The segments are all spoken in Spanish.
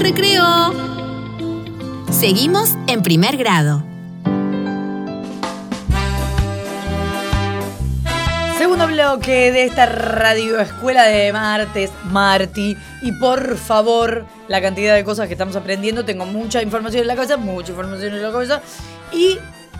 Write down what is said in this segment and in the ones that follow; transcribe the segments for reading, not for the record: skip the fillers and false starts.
recreo. Seguimos en primer grado. Segundo bloque de esta radioescuela de martes, Marti. Y por favor, la cantidad de cosas que estamos aprendiendo. Tengo mucha información en la cabeza, ¿Y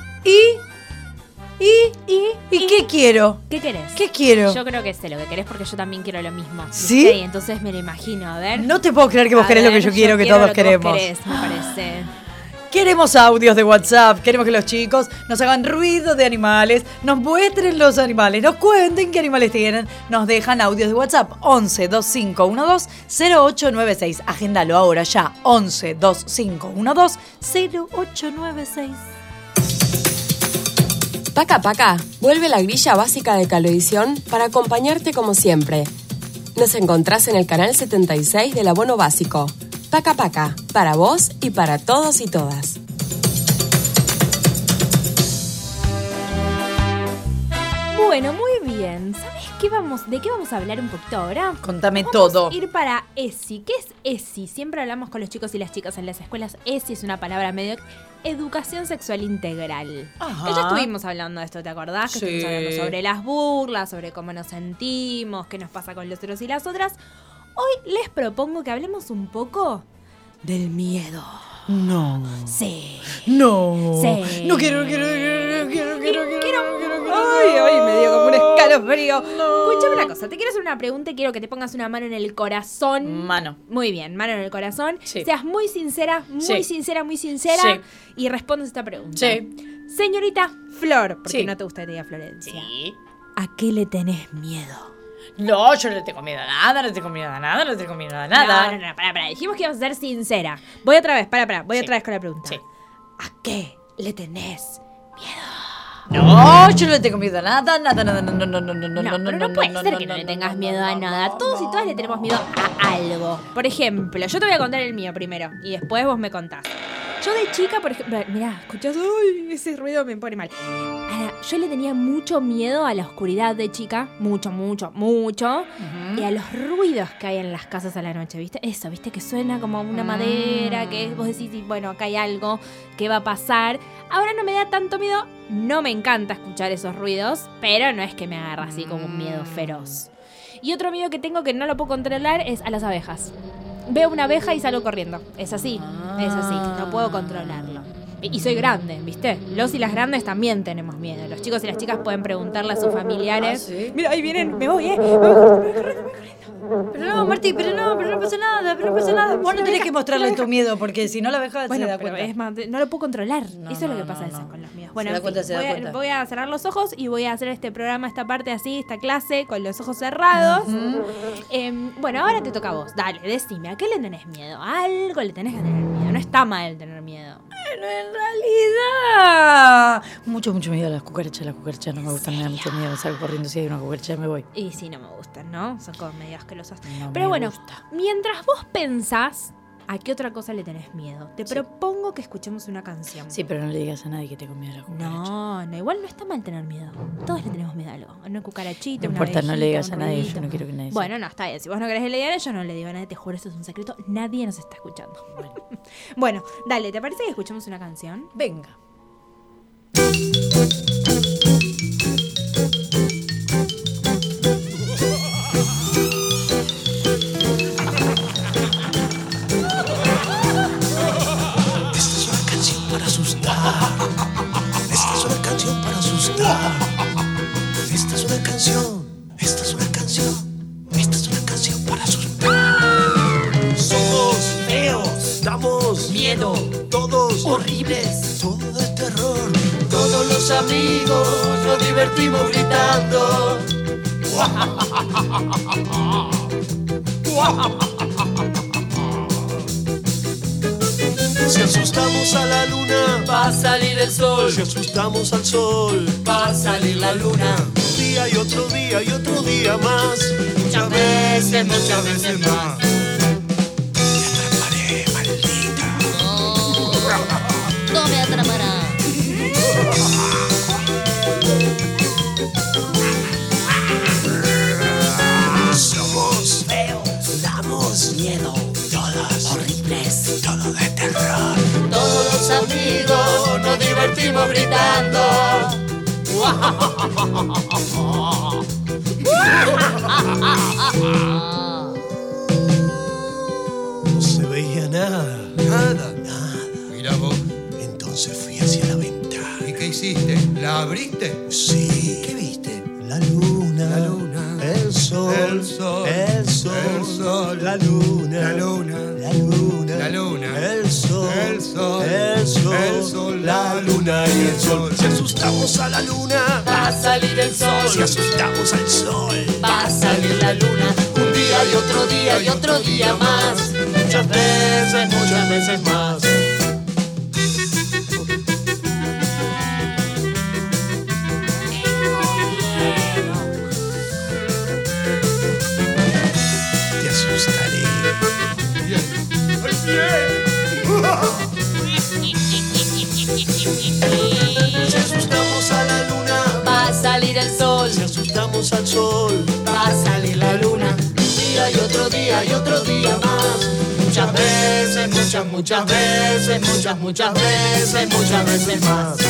qué quiero? ¿Qué querés? ¿Qué quiero? Yo creo que sé lo que querés porque yo también quiero lo mismo. ¿Sí? Y entonces me lo imagino, a ver. No te puedo creer que vos querés lo que yo quiero, que todos queremos. Vos querés, me parece. Queremos audios de WhatsApp, queremos que los chicos nos hagan ruido de animales, nos muestren los animales, nos cuenten qué animales tienen, nos dejan audios de WhatsApp 11 2512 0896. Agéndalo ahora ya, 11 2512 0896. Paca Paca, vuelve la grilla básica de Cablevisión para acompañarte como siempre. Nos encontrás en el canal 76 del abono básico. Paca Paca, para vos y para todos y todas. Bueno, muy bien. ¿Sabes de qué vamos a hablar un poquito ahora? Contame todo. Vamos a ir para ESI. ¿Qué es ESI? Siempre hablamos con los chicos y las chicas en las escuelas. ESI es una palabra medio... Educación sexual integral. Ajá. Que ya estuvimos hablando de esto, ¿te acordás? Que Sí. estuvimos hablando sobre las burlas, sobre cómo nos sentimos, qué nos pasa con los otros y las otras. Hoy les propongo que hablemos un poco del miedo. No. Sí. No. Sí. No quiero. Ay, me dio como un escalofrío. No. Escuchame una cosa, te quiero hacer una pregunta y quiero que te pongas una mano en el corazón. Mano. Muy bien, mano en el corazón. Sí. Seas muy sincera, muy Sí. sincera, muy sincera. Sí. Y respondes esta pregunta. Sí. Señorita Flor, porque Sí. no te gusta que te diga Florencia. Sí. ¿A qué le tenés miedo? No, yo no le tengo miedo a nada, no tengo miedo a nada, no tengo miedo a nada. No, pará. Dijimos que íbamos a ser sincera. Voy otra vez, voy Sí. otra vez con la pregunta. Sí. ¿A qué le tenés miedo? No, yo no le tengo miedo a nada, no. No, pero no puede ser que no le tengas miedo a nada. Todos y todas le tenemos miedo a algo. Por ejemplo, yo te voy a contar el mío primero y después vos me contás. Yo de chica, por ejemplo, mirá, escuchás, uy, ese ruido me pone mal. Yo le tenía mucho miedo a la oscuridad de chica, mucho. Y a los ruidos que hay en las casas a la noche, ¿viste? Eso, ¿viste? Que suena como una madera, que vos decís, bueno, acá hay algo, ¿qué va a pasar? Ahora no me da tanto miedo, no me encanta escuchar esos ruidos, pero no es que me agarra así como un miedo feroz. Y otro miedo que tengo que no lo puedo controlar es a las abejas. Veo una abeja y salgo corriendo. Es así, no puedo controlarlo. Y soy grande, ¿viste? Los y las grandes también tenemos miedo. Los chicos y las chicas pueden preguntarle a sus familiares. ¿Sí? Mira, ahí vienen, me voy corriendo. Pero no, Martí, pero no pasa nada. Vos no tenés que mostrarle tu miedo, porque si no la abeja Bueno, se da pero cuenta. es más, no lo puedo controlar. No, Eso es lo que no, pasa no. con los miedos. Bueno, Se da en cuenta, fin, se da cuenta. voy a cerrar los ojos y voy a hacer este programa, esta parte así, esta clase, con los ojos cerrados. Bueno, ahora te toca a vos. Dale, decime, ¿a qué le tenés miedo? ¿A algo le tenés que tener miedo? No está mal tener miedo. Pero en realidad... Mucho miedo a las cucarachas. Las cucarachas no me gustan, me da mucho miedo. Salgo corriendo, si hay una cucaracha me voy. Y sí, no me gustan, ¿no? Son como medio asquerosas. No Pero me bueno, gusta. mientras vos pensás, ¿a qué otra cosa le tenés miedo? Te propongo que escuchemos una canción. Sí, pero no le digas a nadie que tengo miedo a la cucaracha. No, igual no está mal tener miedo. Todos le tenemos miedo a algo. Una cucarachita, No una importa, no le abejita, digas un a nadie, ruidito. yo no quiero que nadie sepa. Bueno, no, está bien. Si vos no querés que le digan, yo no le digo a nadie. Te juro, esto es un secreto. Nadie nos está escuchando. Bueno, dale, ¿te parece que escuchemos una canción? Venga. Esta es una canción para asustar. Esta es una canción para asustar. Esta es una canción. Esta es una canción. Esta es una canción para asustar. Somos feos. Damos miedo. Todos horribles. Todo es terror. Todos los amigos nos divertimos gritando. Si asustamos a la luna, va a salir el sol. Si asustamos al sol, va a salir la luna. Un día y otro día y otro día más. Muchas veces más. Te atraparé, maldita. No me atrapará. Somos feos, damos miedo, todos horribles. divertimos gritando. No se veía nada. Nada. Mirá vos. Entonces fui hacia la ventana. ¿Y qué hiciste? ¿La abriste? Sí. ¿Qué viste? La luna. La luna. El sol. El sol. El sol. El sol. La luna. La luna. La luna. La luna. El sol. El sol. El sol. El sol. La luna y el sol. Si asustamos a la luna, Va a salir el sol, si asustamos al sol, va a salir la luna. Un día y otro día y otro día más. Muchas veces más. te asustaré. Si asustamos a la luna, Va a salir el sol, si asustamos al sol, va a salir la luna. Un día y otro día y otro día más. Muchas veces más.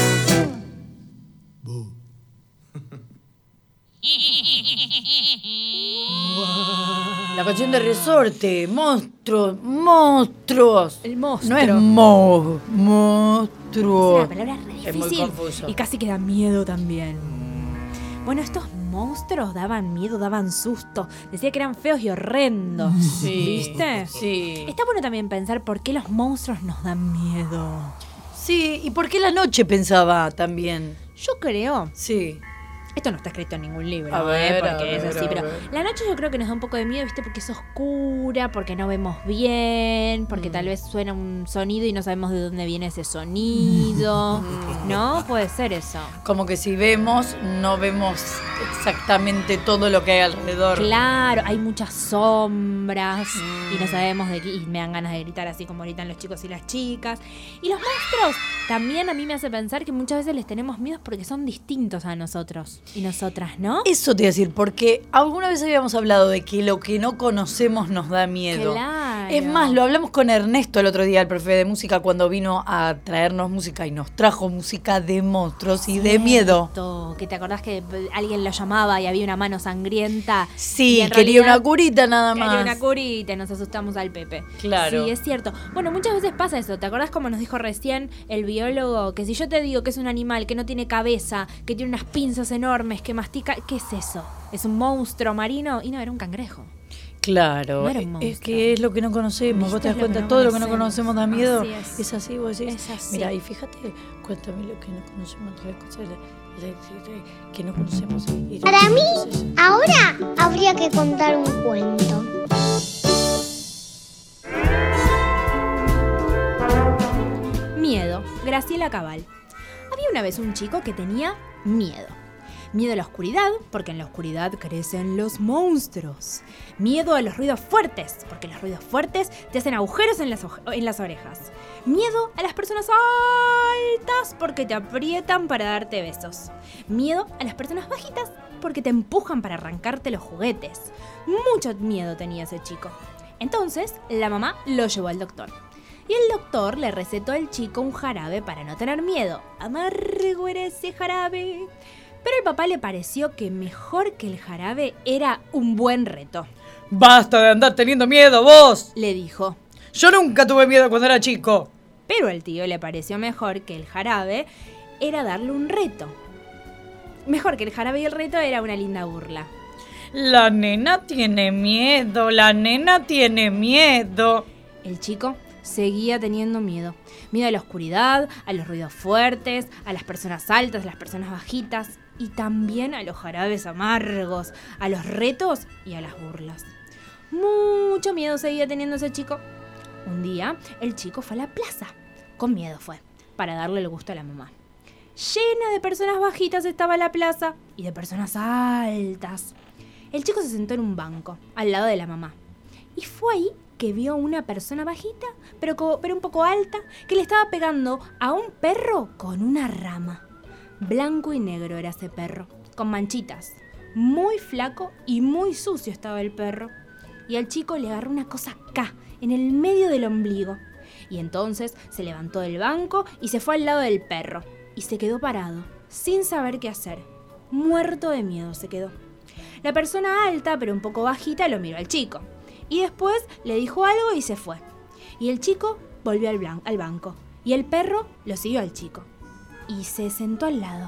La canción de Resorte, monstruos. El monstruo. No es monstruo. Es una palabra re Es muy difícil confuso. y casi que da miedo también. Bueno, estos monstruos daban miedo, daban susto. Decía que eran feos y horrendos. ¿Viste? Sí. Está bueno también pensar por qué los monstruos nos dan miedo. Sí, ¿y por qué la noche pensaba también? Yo creo. Sí. Esto no está escrito en ningún libro, A ver, porque a es ver, así, a pero ver. la noche yo creo que nos da un poco de miedo, ¿viste? Porque es oscura, porque no vemos bien, porque tal vez suena un sonido y no sabemos de dónde viene ese sonido, ¿no? Puede ser eso. Como que si vemos, no vemos exactamente todo lo que hay alrededor. Claro, hay muchas sombras y no sabemos de qué, y me dan ganas de gritar así como gritan los chicos y las chicas. Y los monstruos también a mí me hace pensar que muchas veces les tenemos miedo porque son distintos a nosotros y nosotras, ¿no? Eso te iba a decir, porque alguna vez habíamos hablado de que lo que no conocemos nos da miedo. Claro. Es más, lo hablamos con Ernesto el otro día, el profe de música, cuando vino a traernos música y nos trajo música de monstruos y de miedo. Cierto, que te acordás que alguien lo llamaba y había una mano sangrienta. y Sí, en quería realidad una curita nada quería más. una curita y nos asustamos al Pepe. Claro. Sí, es cierto. Bueno, muchas veces pasa eso. ¿Te acordás como nos dijo recién el biólogo? Que si yo te digo que es un animal que no tiene cabeza, que tiene unas pinzas enormes, que mastica, ¿qué es eso? ¿Es un monstruo marino? Y no, era un cangrejo. Claro, No era un es monstruo. que es lo que no conocemos. ¿Vos te das ¿Viste? Es lo cuenta? que no Todo lo que no conocemos. conocemos da miedo. Así es. Así, vos decís. Es así. Mira, y fíjate, cuéntame lo que no conocemos, otra cosa que no conocemos. Y Para mí, entonces, ahora habría que contar un cuento. Miedo. Graciela Cabal. Había una vez un chico que tenía miedo. Miedo a la oscuridad, porque en la oscuridad crecen los monstruos. Miedo a los ruidos fuertes, porque los ruidos fuertes te hacen agujeros en las orejas. Miedo a las personas altas, porque te aprietan para darte besos. Miedo a las personas bajitas, porque te empujan para arrancarte los juguetes. Mucho miedo tenía ese chico. Entonces, la mamá lo llevó al doctor. Y el doctor le recetó al chico un jarabe para no tener miedo. Amargo era ese jarabe. Pero al papá le pareció que mejor que el jarabe era un buen reto. ¡Basta de andar teniendo miedo, vos! Le dijo. Yo nunca tuve miedo cuando era chico. Pero al tío le pareció mejor que el jarabe era darle un reto. Mejor que el jarabe y el reto era una linda burla. La nena tiene miedo, la nena tiene miedo. El chico seguía teniendo miedo. Miedo a la oscuridad, a los ruidos fuertes, a las personas altas, a las personas bajitas y también a los jarabes amargos, a los retos y a las burlas. Mucho miedo seguía teniendo ese chico. Un día, el chico fue a la plaza. Con miedo fue, para darle el gusto a la mamá. Llena de personas bajitas estaba la plaza y de personas altas. El chico se sentó en un banco, al lado de la mamá. Y fue ahí que vio una persona bajita, pero un poco alta, que le estaba pegando a un perro con una rama. Blanco y negro era ese perro, con manchitas. Muy flaco y muy sucio estaba el perro. Y al chico le agarró una cosa acá, en el medio del ombligo. Y entonces se levantó del banco y se fue al lado del perro. y se quedó parado, sin saber qué hacer. Muerto de miedo se quedó. La persona alta, pero un poco bajita, lo miró al chico. Y después le dijo algo y se fue. Y el chico volvió al banco. Y el perro lo siguió al chico. Y se sentó al lado.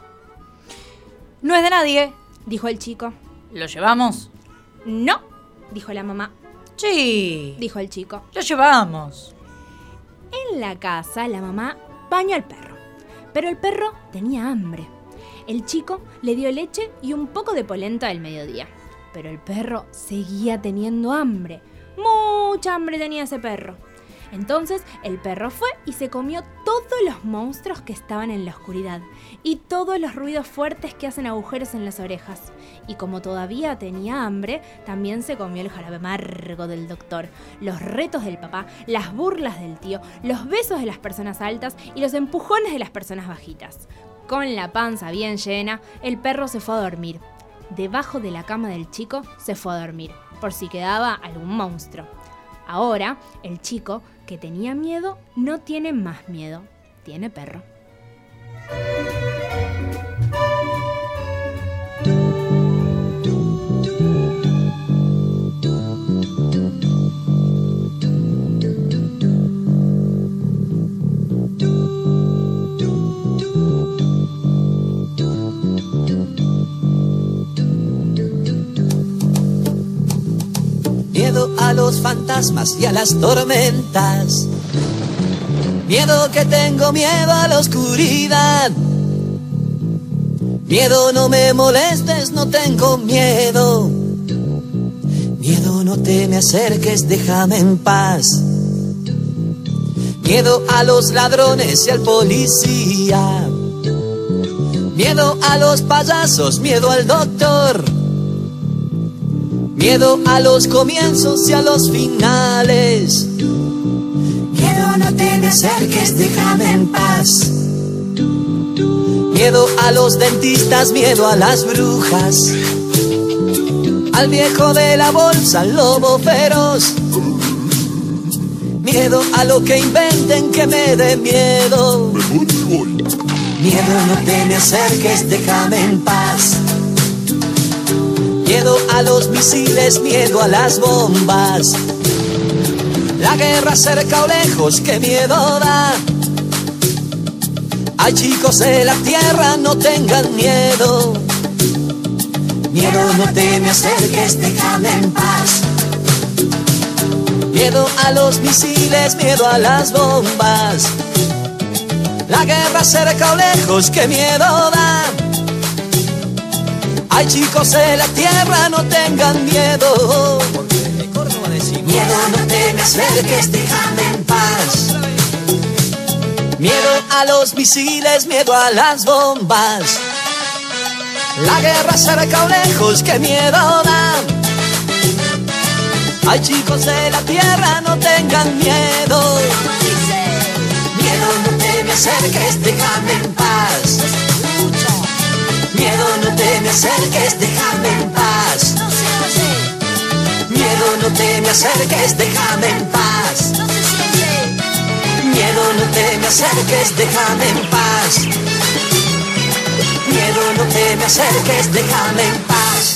No es de nadie. Dijo el chico. ¿Lo llevamos? No, dijo la mamá. Sí. Dijo el chico. Lo llevamos. En la casa, la mamá bañó al perro. Pero el perro tenía hambre. El chico le dio leche y un poco de polenta del mediodía. Pero el perro seguía teniendo hambre. Mucha hambre tenía ese perro. Entonces el perro fue y se comió todos los monstruos que estaban en la oscuridad y todos los ruidos fuertes que hacen agujeros en las orejas. Y como todavía tenía hambre, también se comió el jarabe amargo del doctor, los retos del papá, las burlas del tío, los besos de las personas altas y los empujones de las personas bajitas. Con la panza bien llena, el perro se fue a dormir. Debajo de la cama del chico se fue a dormir, por si quedaba algún monstruo. Ahora, el chico, que tenía miedo, no tiene más miedo. Tiene perro. Miedo a los fantasmas y a las tormentas. Miedo que tengo, miedo a la oscuridad. Miedo, no me molestes, no tengo miedo. Miedo, no te me acerques, déjame en paz. Miedo a los ladrones y al policía. Miedo a los payasos, miedo al doctor. Miedo a los comienzos y a los finales. Miedo, no te me acerques, déjame en paz. Miedo a los dentistas, miedo a las brujas. Al viejo de la bolsa, al lobo feroz. Miedo a lo que inventen que me dé miedo. Miedo, no te me acerques, déjame en paz. Miedo a los misiles, miedo a las bombas. La guerra cerca o lejos, qué miedo da. Ay, chicos de la tierra, no tengan miedo. Miedo, no te me acerques, déjame en paz. Miedo a los misiles, miedo a las bombas. La guerra cerca o lejos, qué miedo da. Ay, chicos de la tierra, no tengan miedo. Miedo, no te me acerques, déjame en paz. Miedo a los misiles, miedo a las bombas. La guerra cerca o lejos, qué miedo da. Ay, chicos de la tierra, no tengan miedo. Miedo, no te me acerques, déjame en paz. Miedo, no te me acerques, déjame en paz. Miedo, no te me acerques, déjame en paz. Miedo, no te me acerques, déjame en paz. Miedo, no te me acerques, déjame en paz.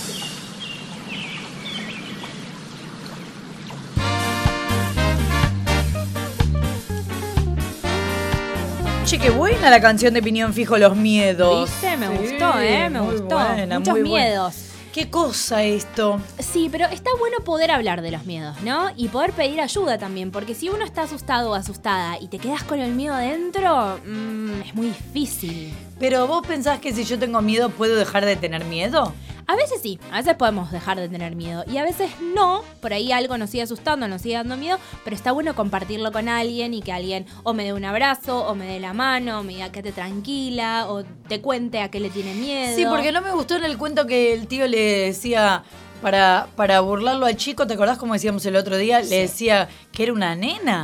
Che, qué buena la canción de Piñón Fijo, Los Miedos. ¿Viste? Me gustó, me muy gustó. buena, Muchos muy buena. miedos. ¿Qué cosa esto? Sí, pero está bueno poder hablar de los miedos, ¿no? Y poder pedir ayuda también, porque si uno está asustado o asustada y te quedas con el miedo adentro, es muy difícil. Pero vos pensás que si yo tengo miedo, ¿puedo dejar de tener miedo? A veces sí, a veces podemos dejar de tener miedo y a veces no, por ahí algo nos sigue asustando, nos sigue dando miedo, pero está bueno compartirlo con alguien y que alguien o me dé un abrazo, o me dé la mano, o me diga que te tranquila, o te cuente a qué le tiene miedo. Sí, porque no me gustó en el cuento que el tío le decía, para burlarlo al chico, ¿te acordás como decíamos el otro día? Sí. Le decía que era una nena.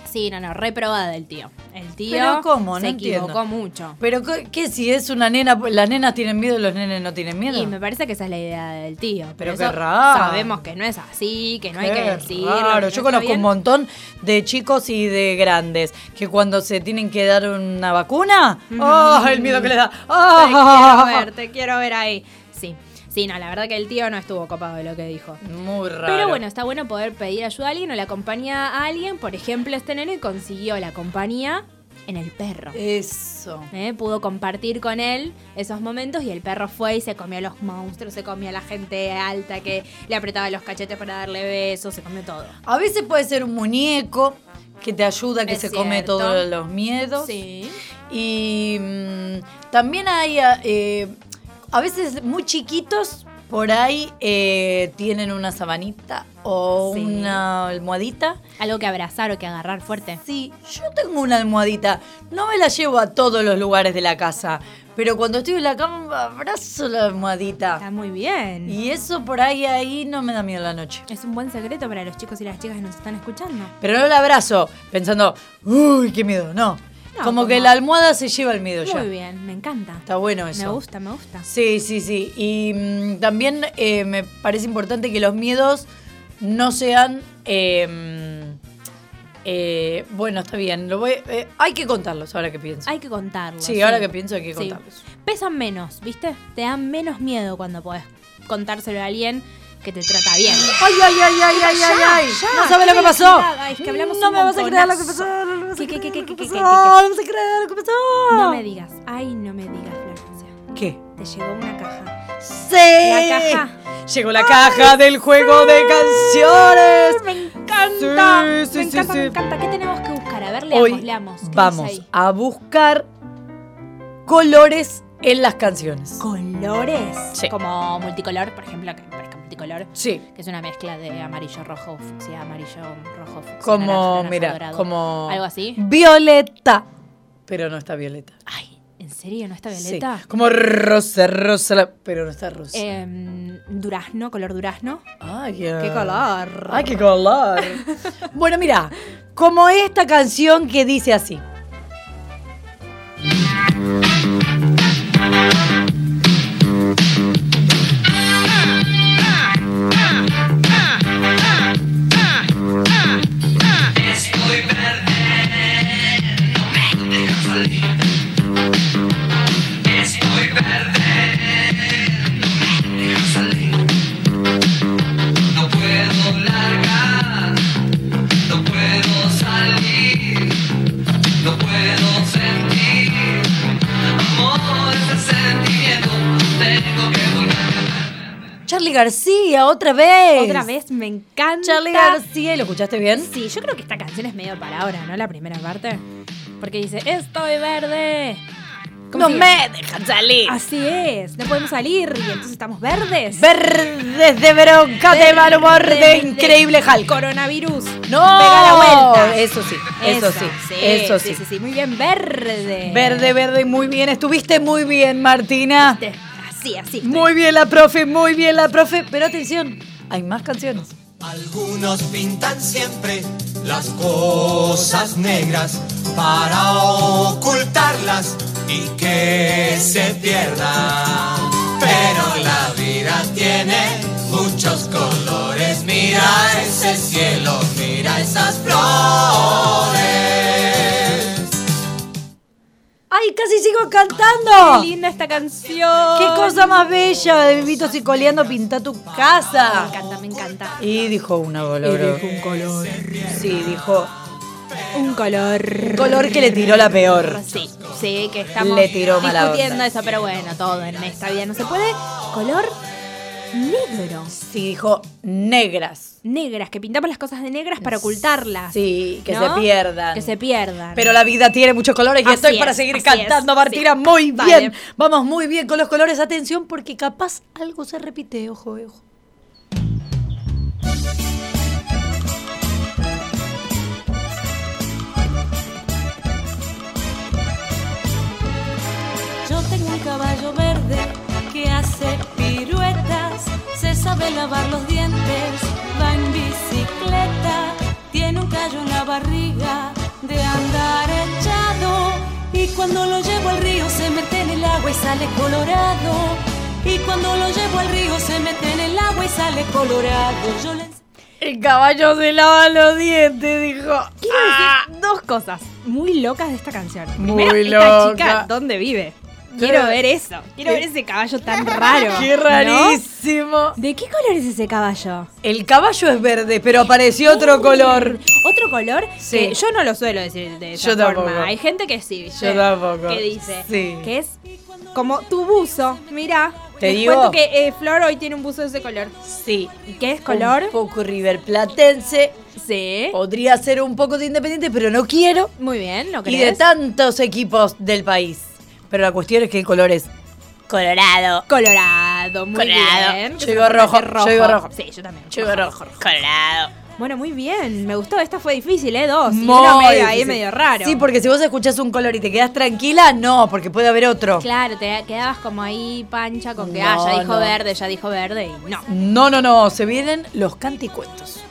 Sí, no, reprobada el tío. El tío ¿Pero cómo? se No equivocó entiendo. mucho. Pero ¿qué si es una nena? ¿Las nenas tienen miedo y los nenes no tienen miedo? Y me parece que esa es la idea del tío. Pero Por qué eso raro. sabemos que no es así, que no hay que Qué decirlo. raro. que Yo no conozco está bien. un montón de chicos y de grandes que cuando se tienen que dar una vacuna, ¡oh! El miedo que les da. ¡Oh! Te quiero ver ahí. Sí. Sí, no, la verdad que el tío no estuvo copado de lo que dijo. Muy raro. Pero bueno, está bueno poder pedir ayuda a alguien o la compañía a alguien. Por ejemplo, este nene consiguió la compañía en el perro. Eso. Pudo compartir con él esos momentos y el perro fue y se comió a los monstruos, se comió a la gente alta que le apretaba los cachetes para darle besos, se comió todo. A veces puede ser un muñeco que te ayuda, que Es se come cierto. todos los miedos. Sí. Y también hay, a veces muy chiquitos, por ahí tienen una sabanita o Sí. una almohadita. Algo que abrazar o que agarrar fuerte. Sí, yo tengo una almohadita. No me la llevo a todos los lugares de la casa, pero cuando estoy en la cama abrazo la almohadita. Está muy bien. Y eso por ahí no me da miedo la noche. Es un buen secreto para los chicos y las chicas que nos están escuchando. Pero no la abrazo pensando, uy, qué miedo. No, No, como que como- la almohada se lleva el miedo ya. Muy bien, me encanta. Está bueno eso. Me gusta, me gusta. Sí, sí, sí. Y también me parece importante que los miedos no sean... bueno, está bien. Hay que contarlos ahora que pienso. Hay que contarlo. Sí, ahora que pienso hay que Sí. contarlos. Pesan menos, ¿viste? Te dan menos miedo cuando podés contárselo a alguien que te trata bien. ¡Ay, ay, ay, ay, ay, ay, ay! ya, No sabes ¿qué lo que querés pasó. que haga? Es que hablamos No un me vas a creer lo que montonazo. pasó. No me vas a ¿Qué, creer qué, lo que qué, qué, pasó. qué, No me vas a creer lo que pasó. No me digas. Ay, no me digas, Florencia. ¿Qué? Te llegó una caja. ¡Sí! La caja. Llegó la caja del juego de canciones. Me encanta. Sí, sí, me sí, encanta, sí. me encanta. ¿Qué tenemos que buscar? A ver, Hoy leamos. ¿Qué vamos dice ahí? a buscar colores en las canciones. ¿Colores? Sí. Como multicolor, por ejemplo, que parezca multicolor. Sí. Que es una mezcla de amarillo, rojo, fucsia, amarillo, rojo, fucsia, Como, naranja, mira, dorado. como... ¿Algo así? Violeta. Pero no está violeta. Ay, ¿en serio? ¿No está Sí. violeta? Como rosa, pero no está rosa. Durazno, color durazno. Ay, ¡Qué color! ¡Ay, qué color! Bueno, mira, como esta canción que dice así. Estoy verde, no me dejas salir. Estoy verde, no me dejas salir. No puedo largar, no puedo salir, no puedo sentir. Amor, ese sentimiento, tengo que volver. Charly García, otra vez. Otra vez, me encanta. Charly García, ¿y lo escuchaste bien? Sí, yo creo que esta canción es medio palabra, ¿no? La primera parte. Porque dice, estoy verde. ¿Cómo No sigue? me dejan salir. Así es, no podemos salir y entonces estamos verdes. Verdes de bronca, de mal humor, de increíble Hulk. Coronavirus. ¡No! Pega la vuelta. Eso sí, eso sí, eso sí. Sí, muy bien, verde. Verde, verde, muy bien. Estuviste muy bien, Martina. Así, así. Muy bien la profe, muy bien la profe. Pero atención, hay más canciones. Algunos pintan siempre las cosas negras para ocultarlas y que se pierdan. Pero la vida tiene muchos colores. Mira ese cielo, mira esas flores. ¡Ay, casi sigo cantando! Qué linda esta canción. ¡Qué cosa más bella! De Vivito Cicoleando, pinta tu casa. Me encanta, me encanta. Y dijo una color. un color. Sí, dijo Un color. un color que le tiró la peor. Sí, sí, que estamos Le tiró mala discutiendo onda. eso, pero bueno, todo en esta vida no se puede. Color negro. Sí, dijo negras. Negras, que pintamos las cosas de negras para ocultarlas. Sí, que ¿no? se pierdan. Que se pierdan. Pero la vida tiene muchos colores y Así estoy es, para seguir así cantando, es, Martina, sí. muy Vale. bien. Vamos muy bien con los colores. Atención, porque capaz algo se repite. Ojo, ojo. Yo tengo un caballo verde que hace piruetas, se sabe lavar los dientes, va en bicicleta, tiene un callo en la barriga, pues sale colorado. Y cuando lo llevo al río se mete en el agua y sale colorado. Yo le... El caballo se lava los dientes, dijo. Quiero decir dos cosas muy locas de esta canción. Muy Primero, esta loca. chica, ¿dónde vive? Quiero ver eso. Quiero ver ese caballo tan raro. ¡Qué rarísimo! ¿No? ¿De qué color es ese caballo? El caballo es verde, pero apareció otro color. ¿Otro color? Sí. Que yo no lo suelo decir de esa Yo tampoco. forma. Hay gente que sí, ¿viste? Yo tampoco. Que dice Sí. que es como tu buzo. Mirá. Te les digo. cuento que Flor hoy tiene un buzo de ese color. Sí. ¿Y qué es color? Un poco riverplatense. Sí. Podría ser un poco de Independiente, pero no quiero. Muy bien, ¿lo Y crees? de tantos equipos del país. Pero la cuestión es que el color es colorado. Colorado, muy Colorado. bien. Yo digo rojo, yo digo rojo. Sí, yo también. Yo digo rojo. Colorado. Bueno, muy bien. Me gustó. Esta fue difícil, ¿eh? Dos. Y Muy uno medio ahí difícil. medio raro. Sí, porque si vos escuchás un color y te quedás tranquila, no, porque puede haber otro. Claro, te quedabas como ahí pancha con que, No, ya dijo no. verde, ya dijo verde y no. No, se vienen los canticuentos.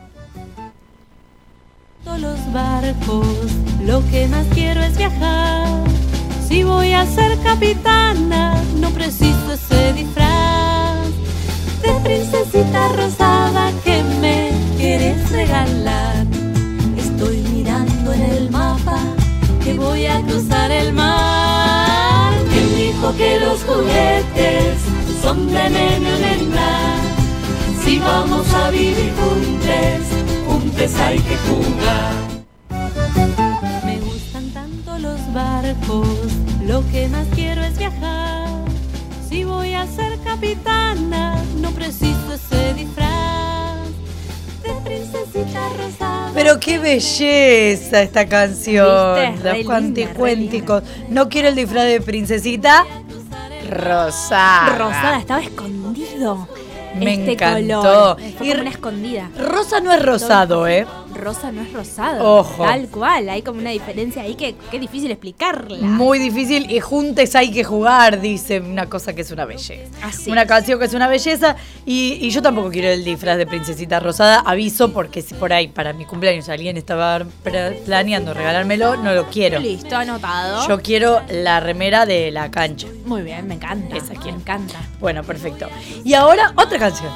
Todos los barcos, lo que más quiero es viajar. Si voy a ser capitana, no preciso ese disfraz de princesita rosada que me quieres regalar. Estoy mirando en el mapa que voy a cruzar el mar. ¿Quién dijo que los juguetes son de nena, nena? Si vamos a vivir juntos hay que jugar. Me gustan tanto los barcos, lo que más quiero es viajar. Si voy a ser capitana, no preciso ese disfraz de princesita rosada. Pero qué belleza esta canción. ¿Viste? Re Los linda, canticuénticos. No quiero el disfraz de princesita rosada. Rosada, estaba escondido. Me este encantó. color. Fue Y como una escondida. Rosa no es rosado, ¿eh? Rosa no es rosado. Ojo. Tal cual. Hay como una diferencia ahí que es difícil explicarla. Muy difícil y juntes hay que jugar, dice una cosa que es una belleza. Así. Una canción que es una belleza y yo tampoco quiero el disfraz de princesita rosada, aviso porque si por ahí para mi cumpleaños alguien estaba planeando regalármelo, no lo quiero. Listo, anotado. Yo quiero la remera de la cancha. Muy bien, me encanta. Esa quiero. Me encanta. Bueno, perfecto. Y ahora otra canción.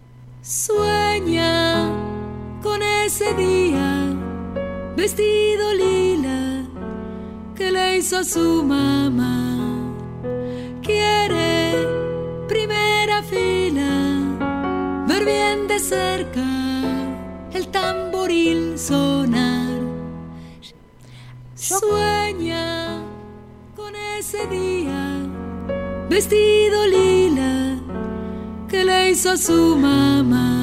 Sueña con ese día, vestido lila, que le hizo a su mamá. Quiere primera fila, ver bien de cerca el tamboril sonar. Sueña con ese día, vestido lila, que le hizo a su mamá.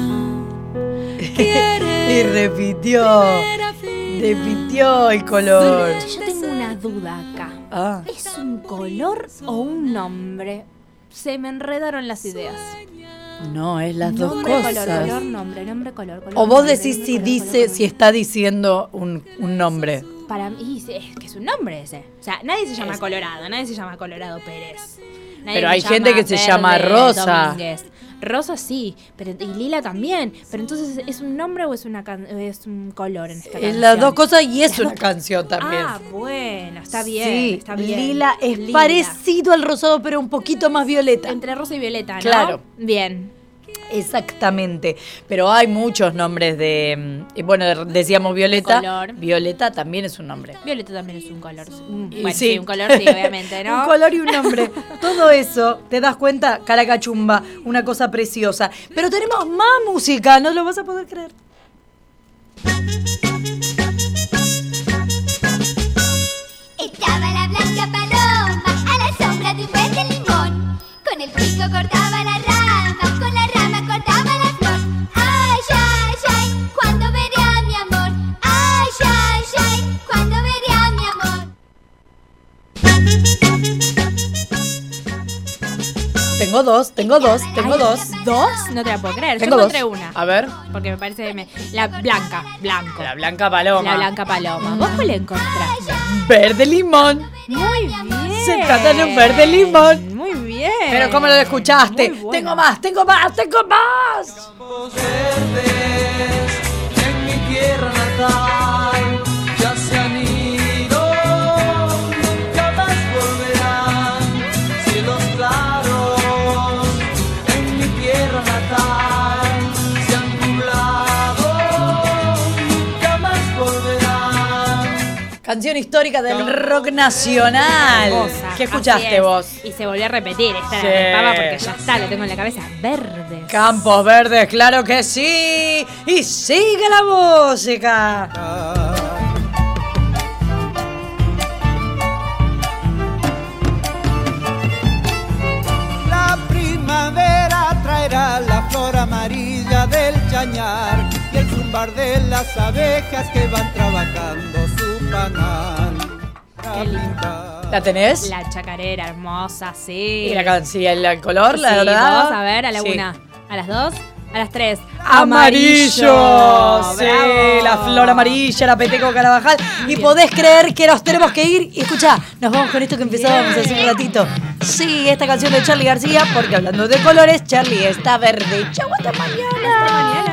Y repitió el color. Yo tengo una duda acá. Ah. ¿Es un color o un nombre? Se me enredaron las ideas. No, es las dos Nombre, cosas. color, nombre, color. O vos nombre, decís nombre, si color, dice, color, si está diciendo un nombre. Para mí es que es un nombre ese. O sea, nadie se llama Colorado, nadie se llama Colorado Pérez. Nadie Pero se hay gente llama que se llama Verde Rosa. Domínguez. Rosa sí, pero y Lila también. Pero entonces, ¿es un nombre o es es un color en esta canción? Es las dos cosas y es una canción también. Ah, bueno, está bien, Sí, está bien. Lila es Lila. parecido al rosado, pero un poquito más violeta. Entre rosa y violeta, ¿no? Claro. Bien. Exactamente. Pero hay muchos nombres de. Bueno, decíamos Violeta. Color. Violeta también es un nombre. Violeta también es un color. Y Bueno, sí. sí, un color sí, obviamente, ¿no? Un color y un nombre. Todo eso, ¿te das cuenta? Caracachumba, una cosa preciosa. Pero tenemos más música, no lo vas a poder creer. Estaba la blanca paloma a la sombra de un verde limón. Con el pico cortaba la rama, con la rama cortaba la flor. Ay, ay, ay, cuando veré a mi amor. Ay, ay, ay, cuando veré a mi amor. Tengo dos. ¿Dos? No te la puedo creer. Tengo Yo dos. encontré una. A ver. Porque me parece la blanco. La blanca paloma. La blanca paloma. ¿Vos cuál encontraste? Verde limón. Muy bien. Se trata de un verde limón. Muy bien. Pero ¿cómo lo escuchaste? Muy bueno. Tengo más. Campos verdes en mi tierra natal ya se han ido, nunca más volverán. Canción histórica del rock nacional. Hermosa, ¿Qué así escuchaste es. vos? Y se volvió a repetir esta Sí. la repaba porque ya está, lo tengo en la cabeza. Verdes. Campos Verdes, claro que sí. Y sigue la música. La primavera traerá la flor amarilla del chañar y el zumbar de las abejas que van trabajando su panal. Qué lindo. ¿La tenés? La chacarera hermosa, sí. Y la canción, el color, la Sí, verdad. vamos a ver, a la Sí. 1, a las 2, a las 3. Amarillo, sí, Bravo. la flor amarilla, la Peteco Carabajal. Y podés creer que nos tenemos que ir. Y escuchá, nos vamos con esto que empezábamos hace un ratito. Sí, esta canción de Charly García, porque hablando de colores, Charly está verde. Chau, hasta mañana. Hasta mañana.